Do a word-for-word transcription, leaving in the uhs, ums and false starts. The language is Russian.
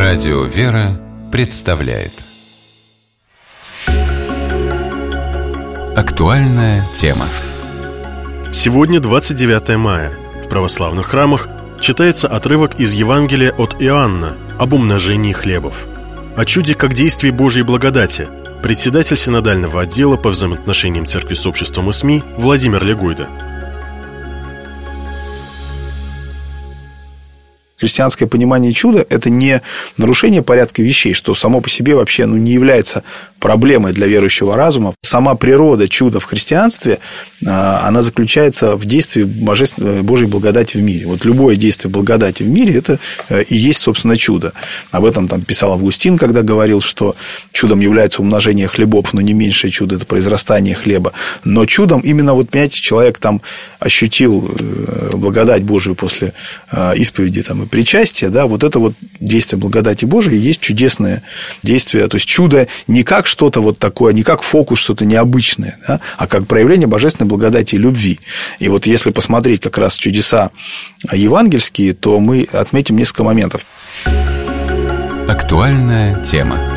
Радио «Вера» представляет актуальная тема. Сегодня двадцать девятое мая. В православных храмах читается отрывок из Евангелия от Иоанна об умножении хлебов. О чуде как действии Божьей благодати председатель синодального отдела по взаимоотношениям Церкви с обществом и СМИ Владимир Легойда. Христианское понимание чуда – это не нарушение порядка вещей, что само по себе вообще ну, не является проблемой для верующего разума. Сама природа чуда в христианстве, она заключается в действии божественной Божьей благодати в мире. Вот любое действие благодати в мире – это и есть, собственно, чудо. Об этом там писал Августин, когда говорил, что чудом является умножение хлебов, но не меньшее чудо – это произрастание хлеба. Но чудом именно, вот, понимаете, человек там ощутил благодать Божию после исповеди там, и причастия, да, вот это вот действие благодати Божией есть чудесное действие, то есть чудо не как что-то вот такое, не как фокус, что-то необычное, да, а как проявление божественной благодати и любви. И вот если посмотреть как раз чудеса евангельские, то мы отметим несколько моментов. Актуальная тема.